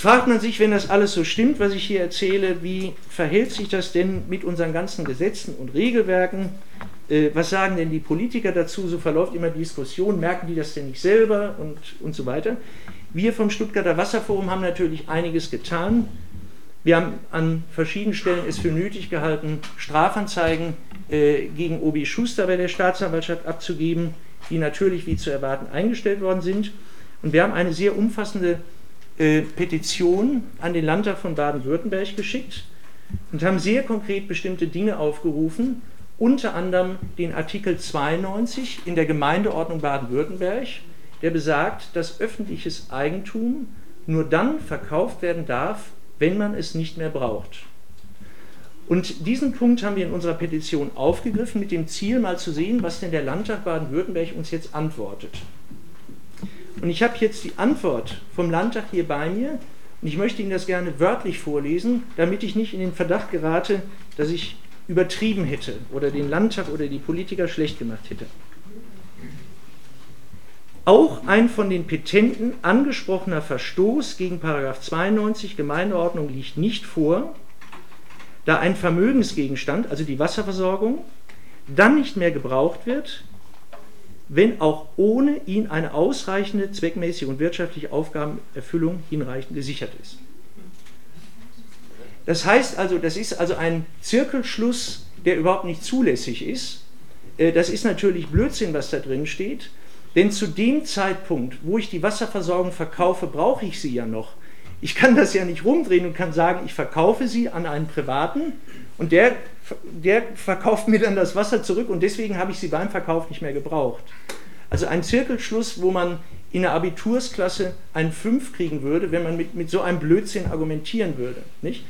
fragt man sich, wenn das alles so stimmt, was ich hier erzähle, wie verhält sich das denn mit unseren ganzen Gesetzen und Regelwerken? Was sagen denn die Politiker dazu? So verläuft immer die Diskussion, merken die das denn nicht selber und so weiter. Wir vom Stuttgarter Wasserforum haben natürlich einiges getan. Wir haben an verschiedenen Stellen es für nötig gehalten, Strafanzeigen gegen Obi Schuster bei der Staatsanwaltschaft abzugeben, die natürlich wie zu erwarten eingestellt worden sind. Und wir haben eine sehr umfassende Petition an den Landtag von Baden-Württemberg geschickt und haben sehr konkret bestimmte Dinge aufgerufen, unter anderem den Artikel 92 in der Gemeindeordnung Baden-Württemberg, der besagt, dass öffentliches Eigentum nur dann verkauft werden darf, wenn man es nicht mehr braucht. Und diesen Punkt haben wir in unserer Petition aufgegriffen, mit dem Ziel, mal zu sehen, was denn der Landtag Baden-Württemberg uns jetzt antwortet. Und ich habe jetzt die Antwort vom Landtag hier bei mir und ich möchte Ihnen das gerne wörtlich vorlesen, damit ich nicht in den Verdacht gerate, dass ich übertrieben hätte oder den Landtag oder die Politiker schlecht gemacht hätte. Auch ein von den Petenten angesprochener Verstoß gegen § 92 Gemeindeordnung liegt nicht vor, da ein Vermögensgegenstand, also die Wasserversorgung, dann nicht mehr gebraucht wird, wenn auch ohne ihn eine ausreichende zweckmäßige und wirtschaftliche Aufgabenerfüllung hinreichend gesichert ist. Das heißt also, das ist also ein Zirkelschluss, der überhaupt nicht zulässig ist. Das ist natürlich Blödsinn, was da drin steht, denn zu dem Zeitpunkt, wo ich die Wasserversorgung verkaufe, brauche ich sie ja noch. Ich kann das ja nicht rumdrehen und kann sagen, ich verkaufe sie an einen Privaten und der verkauft mir dann das Wasser zurück und deswegen habe ich sie beim Verkauf nicht mehr gebraucht. Also ein Zirkelschluss, wo man in der Abitursklasse einen 5 kriegen würde, wenn man mit so einem Blödsinn argumentieren würde. Nicht?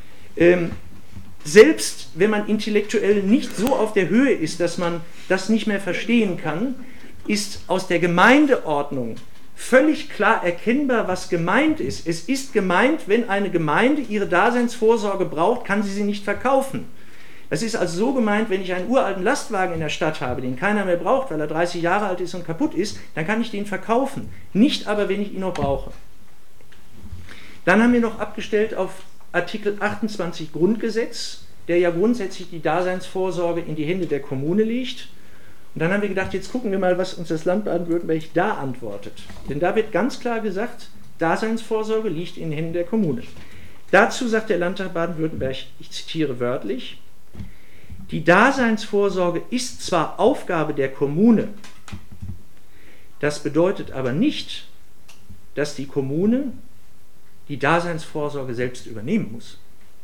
Selbst wenn man intellektuell nicht so auf der Höhe ist, dass man das nicht mehr verstehen kann, ist aus der Gemeindeordnung völlig klar erkennbar, was gemeint ist. Es ist gemeint, wenn eine Gemeinde ihre Daseinsvorsorge braucht, kann sie nicht verkaufen. Das ist also so gemeint, wenn ich einen uralten Lastwagen in der Stadt habe, den keiner mehr braucht, weil er 30 Jahre alt ist und kaputt ist, dann kann ich den verkaufen. Nicht aber, wenn ich ihn noch brauche. Dann haben wir noch abgestellt auf Artikel 28 Grundgesetz, der ja grundsätzlich die Daseinsvorsorge in die Hände der Kommune legt. Und dann haben wir gedacht, jetzt gucken wir mal, was uns das Land Baden-Württemberg da antwortet. Denn da wird ganz klar gesagt, Daseinsvorsorge liegt in den Händen der Kommune. Dazu sagt der Landtag Baden-Württemberg, ich zitiere wörtlich, die Daseinsvorsorge ist zwar Aufgabe der Kommune, das bedeutet aber nicht, dass die Kommune die Daseinsvorsorge selbst übernehmen muss.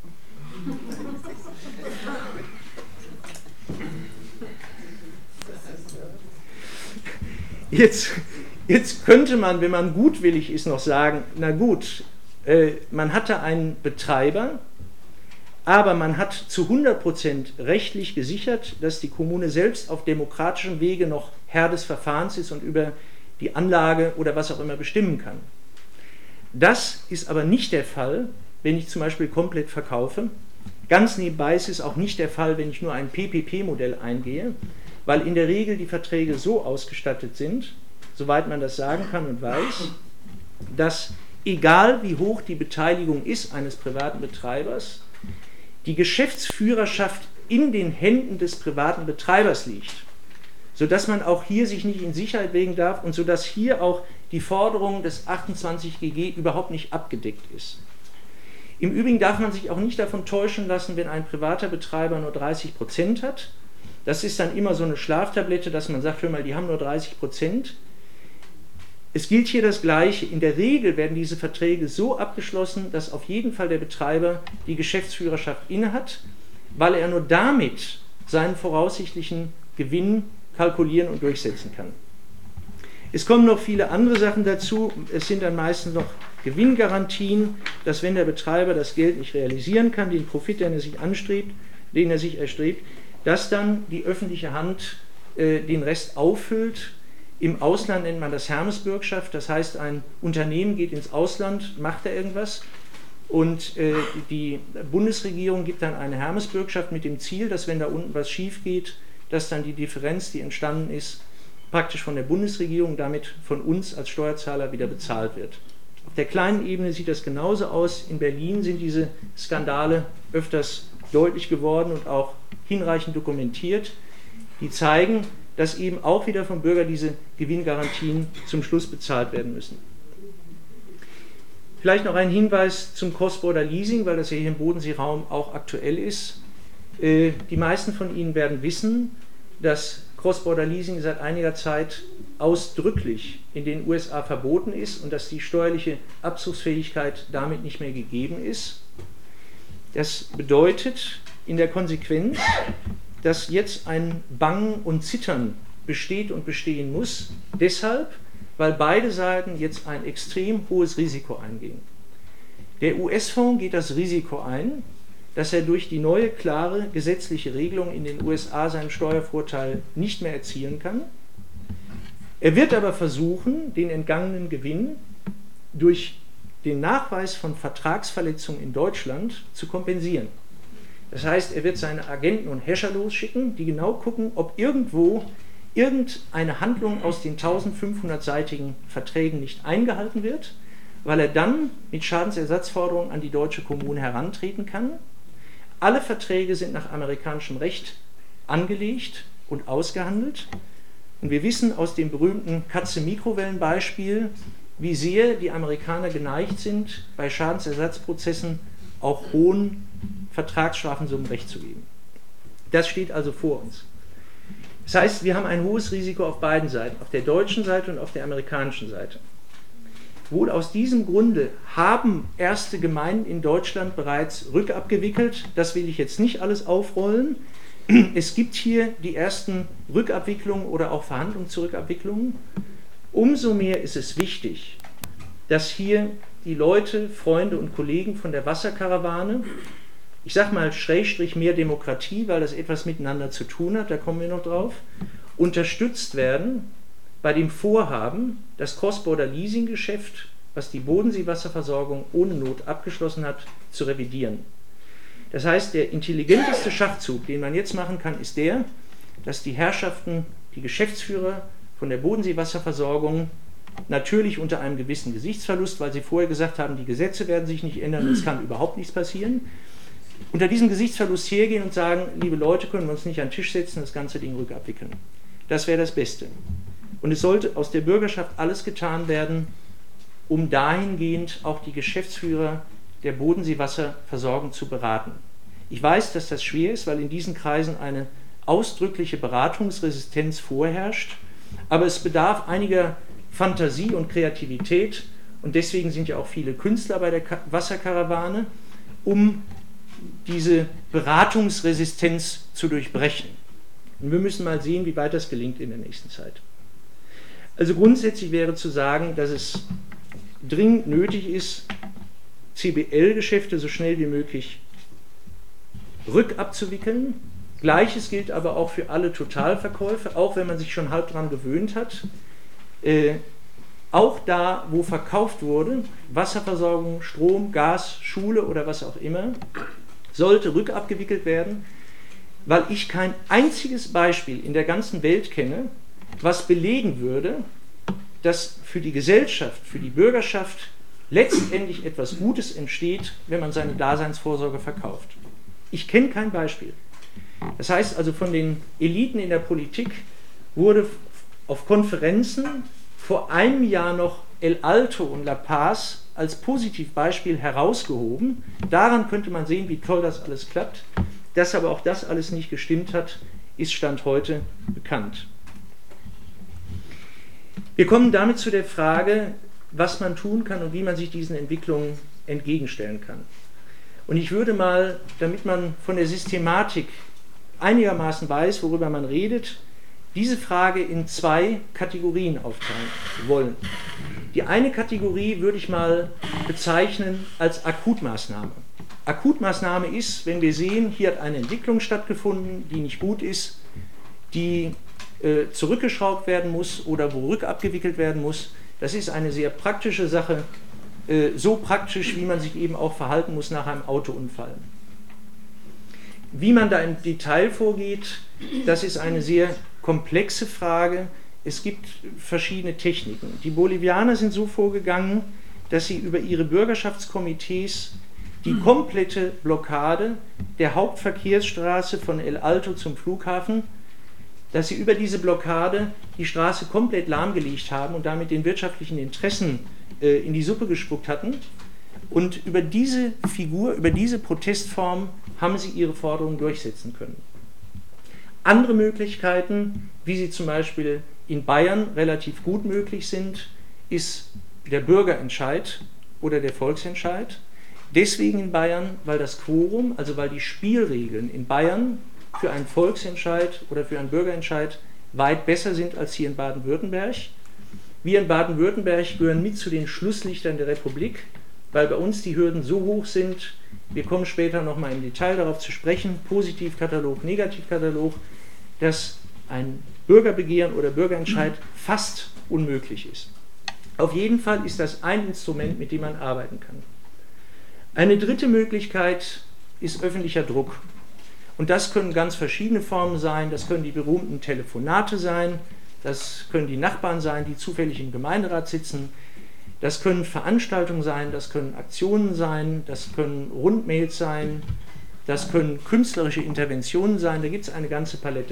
Jetzt könnte man, wenn man gutwillig ist, noch sagen, na gut, man hatte einen Betreiber, aber man hat zu 100% rechtlich gesichert, dass die Kommune selbst auf demokratischem Wege noch Herr des Verfahrens ist und über die Anlage oder was auch immer bestimmen kann. Das ist aber nicht der Fall, wenn ich zum Beispiel komplett verkaufe. Ganz nebenbei ist es auch nicht der Fall, wenn ich nur ein PPP-Modell eingehe, weil in der Regel die Verträge so ausgestattet sind, soweit man das sagen kann und weiß, dass egal wie hoch die Beteiligung ist eines privaten Betreibers, die Geschäftsführerschaft in den Händen des privaten Betreibers liegt, sodass man auch hier sich nicht in Sicherheit wägen darf und sodass hier auch die Forderung des 28 GG überhaupt nicht abgedeckt ist. Im Übrigen darf man sich auch nicht davon täuschen lassen, wenn ein privater Betreiber nur 30% hat. Das ist dann immer so eine Schlaftablette, dass man sagt, hör mal, die haben nur 30%. Es gilt hier das Gleiche. In der Regel werden diese Verträge so abgeschlossen, dass auf jeden Fall der Betreiber die Geschäftsführerschaft innehat, weil er nur damit seinen voraussichtlichen Gewinn kalkulieren und durchsetzen kann. Es kommen noch viele andere Sachen dazu. Es sind dann meistens noch Gewinngarantien, dass wenn der Betreiber das Geld nicht realisieren kann, den Profit, den er sich erstrebt, dass dann die öffentliche Hand den Rest auffüllt. Im Ausland nennt man das Hermesbürgschaft, das heißt, ein Unternehmen geht ins Ausland, macht da irgendwas und die Bundesregierung gibt dann eine Hermesbürgschaft mit dem Ziel, dass wenn da unten was schief geht, dass dann die Differenz, die entstanden ist, praktisch von der Bundesregierung, damit von uns als Steuerzahler wieder bezahlt wird. Auf der kleinen Ebene sieht das genauso aus. In Berlin sind diese Skandale öfters deutlich geworden und auch hinreichend dokumentiert, die zeigen, dass eben auch wieder vom Bürger diese Gewinngarantien zum Schluss bezahlt werden müssen. Vielleicht noch ein Hinweis zum Cross-Border Leasing, weil das ja hier im Bodenseeraum auch aktuell ist. Die meisten von Ihnen werden wissen, dass Cross-Border Leasing seit einiger Zeit ausdrücklich in den USA verboten ist und dass die steuerliche Abzugsfähigkeit damit nicht mehr gegeben ist. Das bedeutet in der Konsequenz, dass jetzt ein Bangen und Zittern besteht und bestehen muss, deshalb, weil beide Seiten jetzt ein extrem hohes Risiko eingehen. Der US-Fonds geht das Risiko ein, dass er durch die neue, klare gesetzliche Regelung in den USA seinen Steuervorteil nicht mehr erzielen kann. Er wird aber versuchen, den entgangenen Gewinn durch den Nachweis von Vertragsverletzungen in Deutschland zu kompensieren. Das heißt, er wird seine Agenten und Häscher losschicken, die genau gucken, ob irgendwo irgendeine Handlung aus den 1500-seitigen Verträgen nicht eingehalten wird, weil er dann mit Schadensersatzforderungen an die deutsche Kommune herantreten kann. Alle Verträge sind nach amerikanischem Recht angelegt und ausgehandelt. Und wir wissen aus dem berühmten Katze-Mikrowellen-Beispiel, wie sehr die Amerikaner geneigt sind, bei Schadensersatzprozessen auch hohen Vertragsstrafensummen Recht zu geben. Das steht also vor uns. Das heißt, wir haben ein hohes Risiko auf beiden Seiten, auf der deutschen Seite und auf der amerikanischen Seite. Wohl aus diesem Grunde haben erste Gemeinden in Deutschland bereits rückabgewickelt. Das will ich jetzt nicht alles aufrollen. Es gibt hier die ersten Rückabwicklungen oder auch Verhandlungen zur Rückabwicklung. Umso mehr ist es wichtig, dass hier die Leute, Freunde und Kollegen von der Wasserkarawane, ich sage mal Schrägstrich mehr Demokratie, weil das etwas miteinander zu tun hat, da kommen wir noch drauf, unterstützt werden bei dem Vorhaben, das Cross-Border-Leasing-Geschäft, was die Bodenseewasserversorgung ohne Not abgeschlossen hat, zu revidieren. Das heißt, der intelligenteste Schachzug, den man jetzt machen kann, ist der, dass die Herrschaften, die Geschäftsführer von der Bodenseewasserversorgung, natürlich unter einem gewissen Gesichtsverlust, weil sie vorher gesagt haben, die Gesetze werden sich nicht ändern, es kann überhaupt nichts passieren, unter diesem Gesichtsverlust hergehen und sagen, liebe Leute, können wir uns nicht an den Tisch setzen, das ganze Ding rückabwickeln. Das wäre das Beste. Und es sollte aus der Bürgerschaft alles getan werden, um dahingehend auch die Geschäftsführer der Bodenseewasserversorgung zu beraten. Ich weiß, dass das schwer ist, weil in diesen Kreisen eine ausdrückliche Beratungsresistenz vorherrscht, aber es bedarf einiger Fantasie und Kreativität und deswegen sind ja auch viele Künstler bei der Wasserkarawane, um diese Beratungsresistenz zu durchbrechen. Und wir müssen mal sehen, wie weit das gelingt in der nächsten Zeit. Also grundsätzlich wäre zu sagen, dass es dringend nötig ist, CBL-Geschäfte so schnell wie möglich rückabzuwickeln. Gleiches gilt aber auch für alle Totalverkäufe, auch wenn man sich schon halb dran gewöhnt hat. Auch da, wo verkauft wurde, Wasserversorgung, Strom, Gas, Schule oder was auch immer, sollte rückabgewickelt werden, weil ich kein einziges Beispiel in der ganzen Welt kenne, was belegen würde, dass für die Gesellschaft, für die Bürgerschaft letztendlich etwas Gutes entsteht, wenn man seine Daseinsvorsorge verkauft. Ich kenne kein Beispiel. Das heißt also, von den Eliten in der Politik wurde auf Konferenzen vor einem Jahr noch El Alto und La Paz als Positivbeispiel herausgehoben. Daran könnte man sehen, wie toll das alles klappt. Dass aber auch das alles nicht gestimmt hat, ist Stand heute bekannt. Wir kommen damit zu der Frage, was man tun kann und wie man sich diesen Entwicklungen entgegenstellen kann. Und ich würde mal, damit man von der Systematik einigermaßen weiß, worüber man redet, diese Frage in zwei Kategorien aufteilen wollen. Die eine Kategorie würde ich mal bezeichnen als Akutmaßnahme. Akutmaßnahme ist, wenn wir sehen, hier hat eine Entwicklung stattgefunden, die nicht gut ist, die zurückgeschraubt werden muss oder wo rückabgewickelt werden muss. Das ist eine sehr praktische Sache, so praktisch, wie man sich eben auch verhalten muss nach einem Autounfall. Wie man da im Detail vorgeht, das ist eine sehr komplexe Frage. Es gibt verschiedene Techniken. Die Bolivianer sind so vorgegangen, dass sie über ihre Bürgerschaftskomitees die komplette Blockade der Hauptverkehrsstraße von El Alto zum Flughafen, dass sie über diese Blockade die Straße komplett lahmgelegt haben und damit den wirtschaftlichen Interessen in die Suppe gespuckt hatten. Und über diese Figur, über diese Protestform haben sie ihre Forderungen durchsetzen können. Andere Möglichkeiten, wie sie zum Beispiel in Bayern relativ gut möglich sind, ist der Bürgerentscheid oder der Volksentscheid. Deswegen in Bayern, weil das Quorum, also weil die Spielregeln in Bayern für einen Volksentscheid oder für einen Bürgerentscheid weit besser sind als hier in Baden-Württemberg. Wir in Baden-Württemberg gehören mit zu den Schlusslichtern der Republik, weil bei uns die Hürden so hoch sind. Wir kommen später nochmal im Detail darauf zu sprechen, Positivkatalog, Negativkatalog, dass ein Bürgerbegehren oder Bürgerentscheid fast unmöglich ist. Auf jeden Fall ist das ein Instrument, mit dem man arbeiten kann. Eine dritte Möglichkeit ist öffentlicher Druck. Und das können ganz verschiedene Formen sein. Das können die berühmten Telefonate sein, das können die Nachbarn sein, die zufällig im Gemeinderat sitzen, das können Veranstaltungen sein, das können Aktionen sein, das können Rundmails sein, das können künstlerische Interventionen sein, da gibt es eine ganze Palette.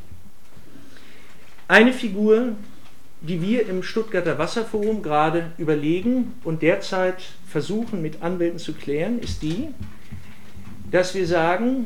Eine Figur, die wir im Stuttgarter Wasserforum gerade überlegen und derzeit versuchen mit Anwälten zu klären, ist die, dass wir sagen,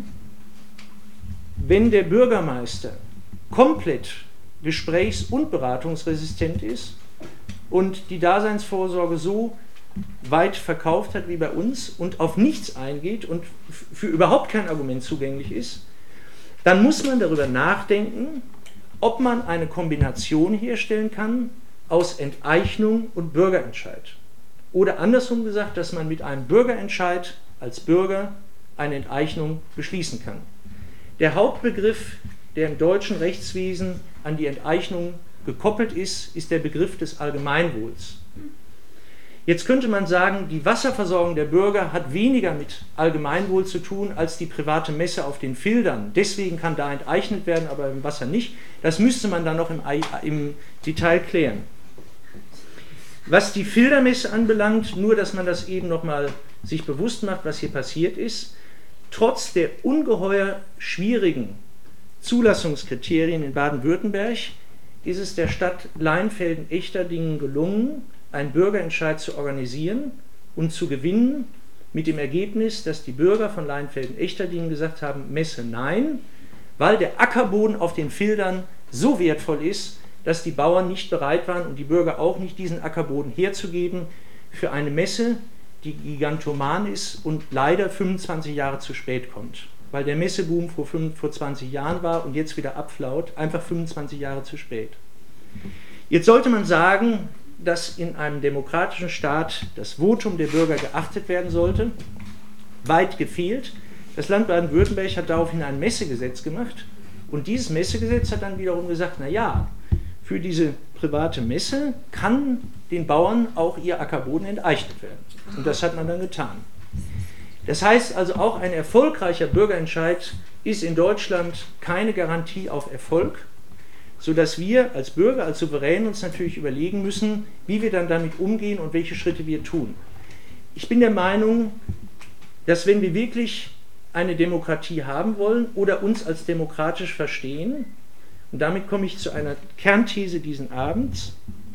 wenn der Bürgermeister komplett gesprächs- und beratungsresistent ist und die Daseinsvorsorge so weit verkauft hat wie bei uns und auf nichts eingeht und für überhaupt kein Argument zugänglich ist, dann muss man darüber nachdenken, ob man eine Kombination herstellen kann aus Enteignung und Bürgerentscheid. Oder andersrum gesagt, dass man mit einem Bürgerentscheid als Bürger eine Enteignung beschließen kann. Der Hauptbegriff, der im deutschen Rechtswesen an die Enteignung gekoppelt ist, ist der Begriff des Allgemeinwohls. Jetzt könnte man sagen, die Wasserversorgung der Bürger hat weniger mit Allgemeinwohl zu tun als die private Messe auf den Fildern. Deswegen kann da enteignet werden, aber im Wasser nicht. Das müsste man dann noch im Detail klären. Was die Fildermesse anbelangt, nur dass man das eben nochmal sich bewusst macht, was hier passiert ist, trotz der ungeheuer schwierigen Zulassungskriterien in Baden-Württemberg ist es der Stadt Leinfelden-Echterdingen gelungen, einen Bürgerentscheid zu organisieren und zu gewinnen, mit dem Ergebnis, dass die Bürger von Leinfelden-Echterdingen gesagt haben, Messe nein, weil der Ackerboden auf den Fildern so wertvoll ist, dass die Bauern nicht bereit waren und die Bürger auch nicht, diesen Ackerboden herzugeben für eine Messe, die gigantoman ist und leider 25 Jahre zu spät kommt. Weil der Messeboom vor 20 Jahren war und jetzt wieder abflaut, einfach 25 Jahre zu spät. Jetzt sollte man sagen, dass in einem demokratischen Staat das Votum der Bürger geachtet werden sollte. Weit gefehlt. Das Land Baden-Württemberg hat daraufhin ein Messegesetz gemacht und dieses Messegesetz hat dann wiederum gesagt, naja, für diese private Messe kann den Bauern auch ihr Ackerboden enteignet werden. Und das hat man dann getan. Das heißt also, auch ein erfolgreicher Bürgerentscheid ist in Deutschland keine Garantie auf Erfolg, sodass wir als Bürger, als Souverän uns natürlich überlegen müssen, wie wir dann damit umgehen und welche Schritte wir tun. Ich bin der Meinung, dass wenn wir wirklich eine Demokratie haben wollen oder uns als demokratisch verstehen, und damit komme ich zu einer Kernthese dieses Abends,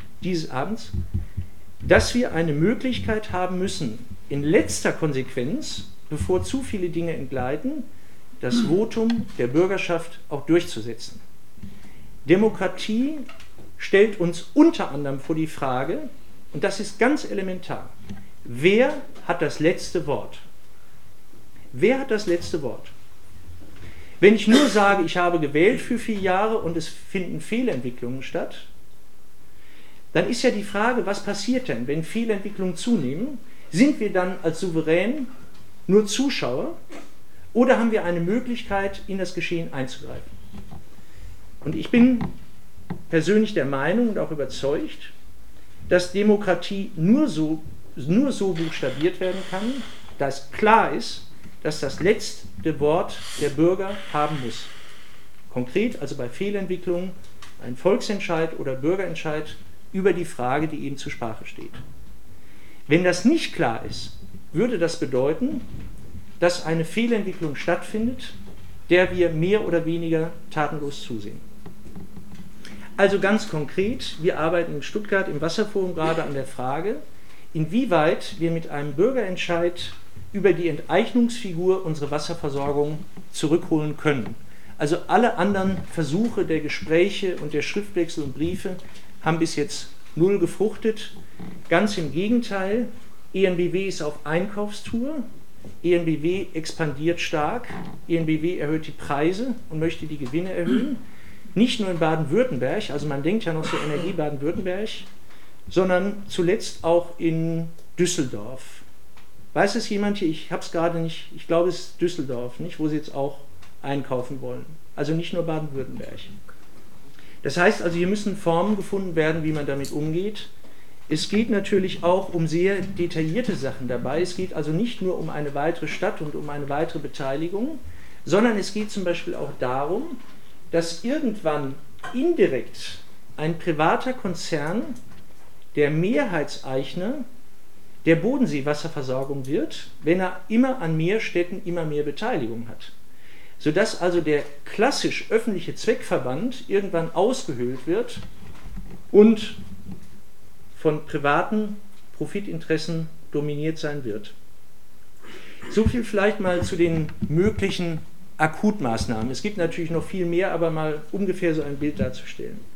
dass wir eine Möglichkeit haben müssen, in letzter Konsequenz, bevor zu viele Dinge entgleiten, das Votum der Bürgerschaft auch durchzusetzen. Demokratie stellt uns unter anderem vor die Frage, und das ist ganz elementar, wer hat das letzte Wort? Wer hat das letzte Wort? Wenn ich nur sage, ich habe gewählt für 4 Jahre und es finden Fehlentwicklungen statt, dann ist ja die Frage, was passiert denn, wenn Fehlentwicklungen zunehmen? Sind wir dann als Souverän nur Zuschauer oder haben wir eine Möglichkeit, in das Geschehen einzugreifen? Und ich bin persönlich der Meinung und auch überzeugt, dass Demokratie nur so buchstabiert werden kann, dass klar ist, dass das letzte Wort der Bürger haben muss. Konkret, also bei Fehlentwicklungen, ein Volksentscheid oder Bürgerentscheid über die Frage, die eben zur Sprache steht. Wenn das nicht klar ist, würde das bedeuten, dass eine Fehlentwicklung stattfindet, der wir mehr oder weniger tatenlos zusehen. Also ganz konkret, wir arbeiten in Stuttgart im Wasserforum gerade an der Frage, inwieweit wir mit einem Bürgerentscheid über die Enteignungsfigur unsere Wasserversorgung zurückholen können. Also alle anderen Versuche der Gespräche und der Schriftwechsel und Briefe haben bis jetzt null gefruchtet. Ganz im Gegenteil, EnBW ist auf Einkaufstour, EnBW expandiert stark, EnBW erhöht die Preise und möchte die Gewinne erhöhen. Nicht nur in Baden-Württemberg, also man denkt ja noch so Energie Baden-Württemberg, sondern zuletzt auch in Düsseldorf. Weiß es jemand hier? Ich habe es gerade nicht, ich glaube es ist Düsseldorf, nicht, wo sie jetzt auch einkaufen wollen. Also nicht nur Baden-Württemberg. Das heißt also, hier müssen Formen gefunden werden, wie man damit umgeht. Es geht natürlich auch um sehr detaillierte Sachen dabei. Es geht also nicht nur um eine weitere Stadt und um eine weitere Beteiligung, sondern es geht zum Beispiel auch darum, dass irgendwann indirekt ein privater Konzern der Mehrheitseigner der Bodenseewasserversorgung wird, wenn er immer an mehr Städten immer mehr Beteiligung hat. Sodass also der klassisch öffentliche Zweckverband irgendwann ausgehöhlt wird und von privaten Profitinteressen dominiert sein wird. So viel vielleicht mal zu den möglichen Akutmaßnahmen. Es gibt natürlich noch viel mehr, aber mal ungefähr so ein Bild darzustellen.